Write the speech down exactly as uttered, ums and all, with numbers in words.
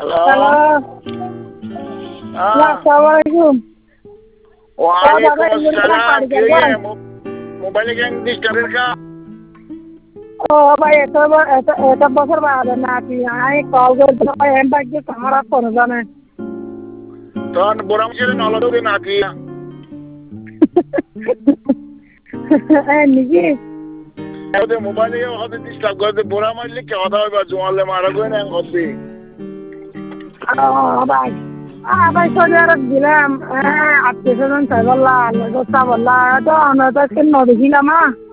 hello আসসালামু আলাইকুম ওয়ালাইকুম আসসালাম কে মোবাইলে গ্যাং ডিস্টার্বের কা ও ভাই এত এত এত বছর বাদে নাকি আই কল করতে ভাই এম বাকি কামারা কোন জানে তখন বড় ছেলে নলদে নাকি এ নিজি ওদের মোবাইলে হতে ডিস্টার্ব করে বড় মারলে কে কথা হবে জোয়ালে মারা গয় না হতে ও ভাই আ ভাই সৌদি আরব দিলাম আত্মীয় স্বজন চাই বললা লোক বললা তো আমরা তো কেন দেখিলাম